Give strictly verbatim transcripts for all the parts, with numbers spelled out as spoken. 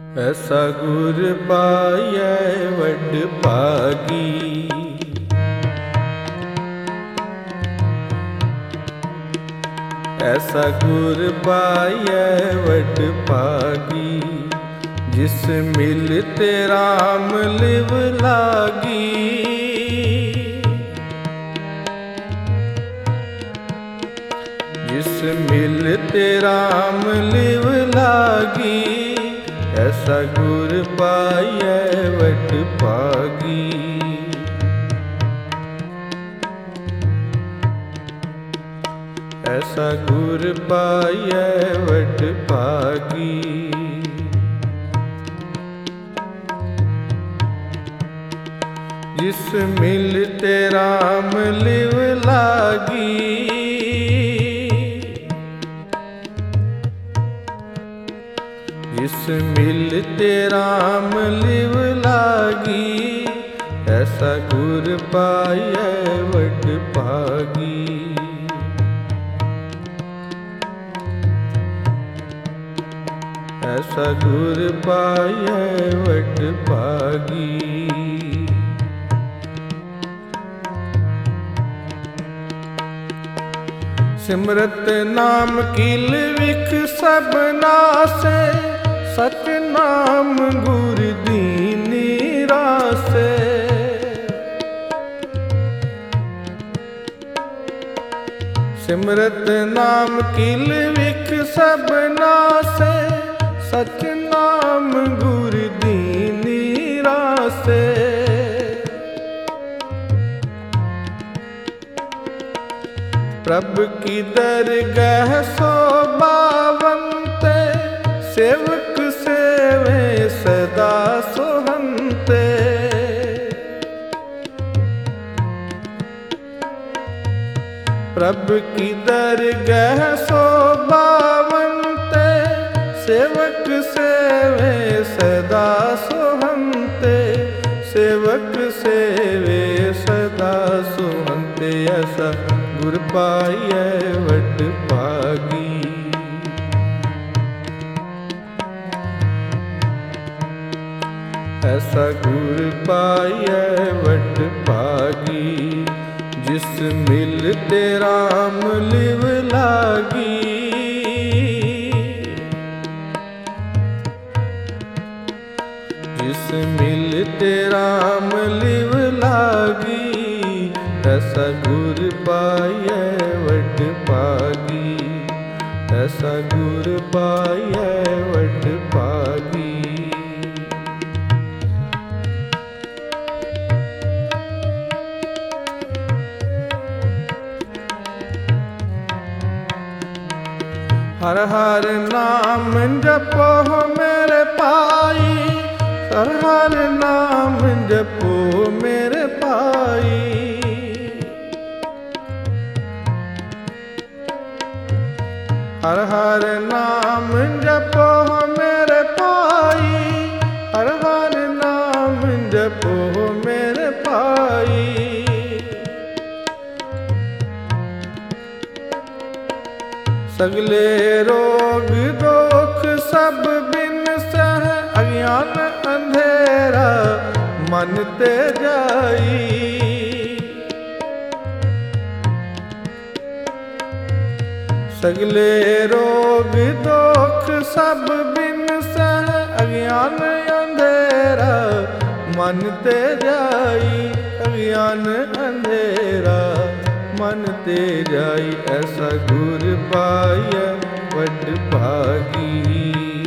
ऐसा गुर पायै वड भागी। ऐसा गुर पायै वड भागी, जिस मिलते राम लिव लागी। जिस मिलते राम लिव लागी, ऐसा गुर पायै वड भागी। ऐसा गुर पायै वड भागी। जिस मिलते राम लिव लागी। जिस मिलते राम लिव लागी, ऐसा गुर पायै वड भागी। ऐसा गुर पायै वड भागी। सिमरत नाम कील विख सब नासे, सच नाम गुर दीनी रासे। सिमरत नाम कील विख सब नासे, सच नाम गुर दीनी रासे। प्रभ की दरगह सोबावंते, सेवक सेवे सदा सोहंते। प्रभ की दरगह सोबावंते, सेवक सेवे सदा सोहंते। सेवक सेवे सदा सोहंते, ऐसा गुर पायै वड भागी। ऐसा गुर पायै वड भागी, जिस मिलते राम लिव लागी। जिस मिलते राम लिव लागी, ऐसा गुर पायै वड भागी। ऐसा गुर पायै वड भागी। हर हर नाम जपो मेरे पाई। हर हर नाम जपो मेरे पाई। हर हर नाम जपो मेरे पाई। हर हर नाम जपो मेरे पाई। सगले रोग दोख सब बिन सह, अज्ञान अंधेरा मन ते जाई। सगले रोग दोख सब बिन सह, अज्ञान अंधेरा मन ते जाई। अज्ञान अंधेरा मन ते जाई, ऐसा गुर पायै वड भागी।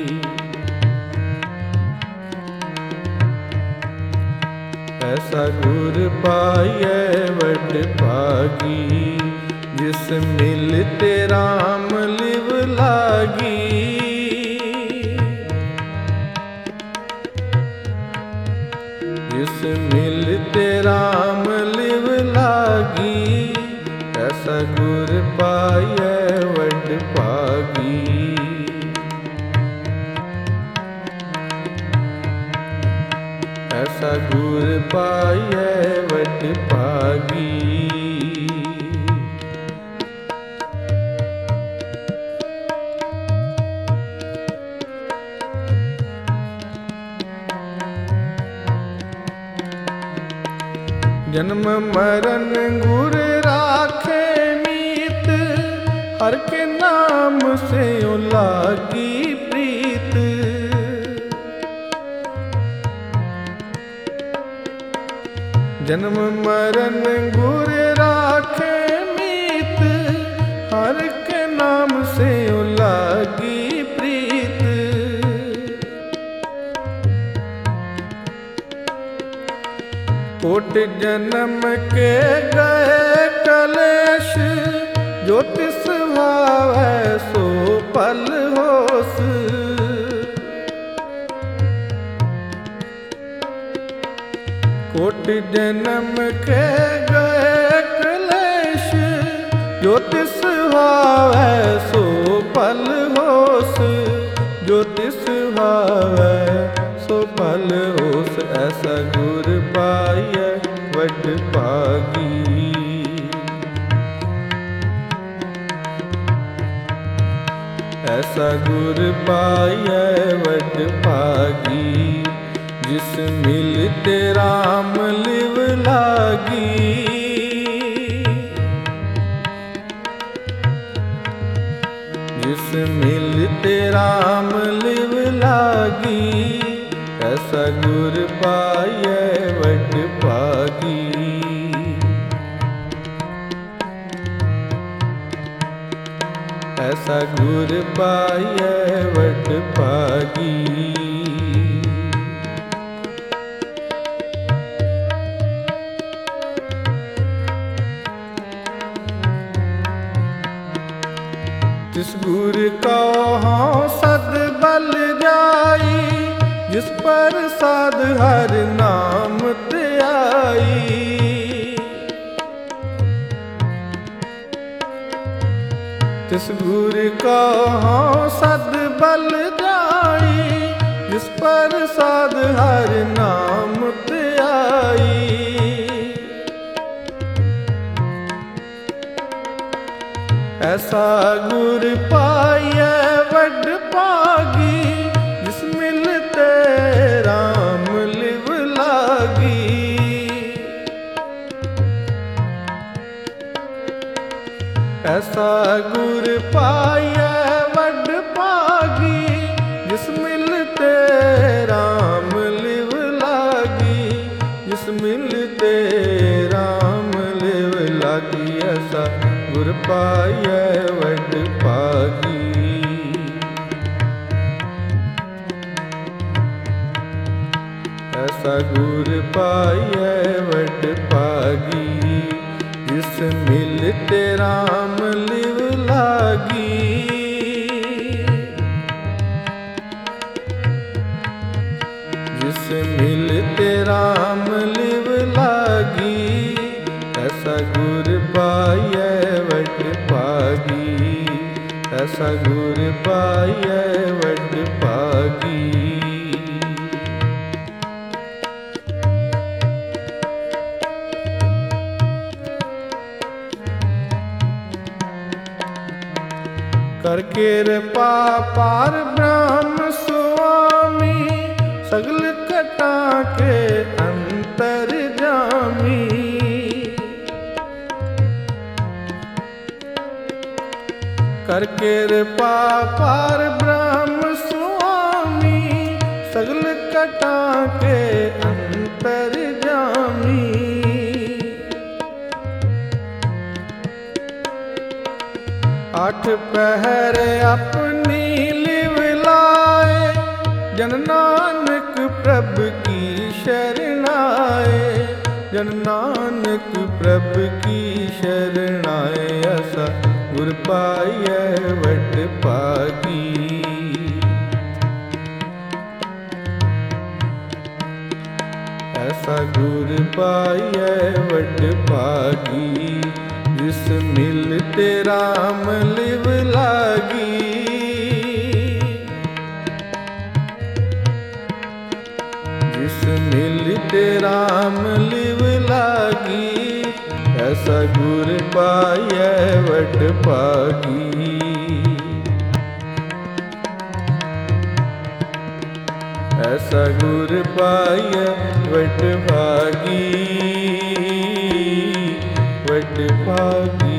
ऐसा गुर पायै वड भागी, जिस मिलते राम लिव लागी। जिस मिलते राम लिव लागी, ऐसा गुर पायै वड भागी। ऐसा गुर पायै वड भागी। जन्म मरण गुर राखे मीत, हर के नाम से लागी प्रीत। जन्म मरण गुर राखे मीत, हर के नाम से लागी प्रीत। कोट जन्म के गए कलेश, जो तिस भावै सो पल होस। कोट जन्म के गए कलेश, जो तिस भावै सो पल होस। जो तिस भावै सो पल होस, ऐसा गुर पाइयै वड भागी। ऐसा गुर पाइयै वड भागी, जिस मिलते राम लिव लागी। जिस मिलते राम लिव लागी, ऐसा गुर पाइयै वड भागी। ऐसा गुर पाइयै वड भागी। जिस गुर का हाँ सद बल जाई, जिस पर साध हर नाम ते आई। जिस गुर का हाँ सद बल जाई, जिस पर साध हर नाम ते आई। ऐसा गुर पाइयै वड भागी, जिस मिलते राम लिव लागी। ऐसा गुर पाइयै वड भागी, जिस मिलते राम लिव लागी। जिस मिलते राम लिव लागी, ऐसा गुर पाइयै वड भागी। ऐसा गुर पाइयै वड भागी, जिस मिलते राम लिव लागी। जिस मिलते राम लिव लागी, ऐसा गुर पाइयै वड भागी। ऐसा गुर पाइयै वड भागी। कर कृपा पार ब्रह्म स्वामी, सगल कटा के अंतर जामी। कर कृपा पार ब्रह्म स्वामी, सगल कटा के अंतर जामी। आठ पहर अपनी लिव लाए, जन नानक प्रभ की शरणाए। जन नानक प्रभ की शरणाए, ऐसा गुर पाइयै वड भागी। ऐसा गुर पाइयै वड भागी, जिस मिलते राम लिव लागी। जिस मिलते राम लिव लागी, ऐसा गुर पाइयै वड भागी। ऐसा गुर पाइयै वड भागी। ਵਡ ਭਾਗੀ।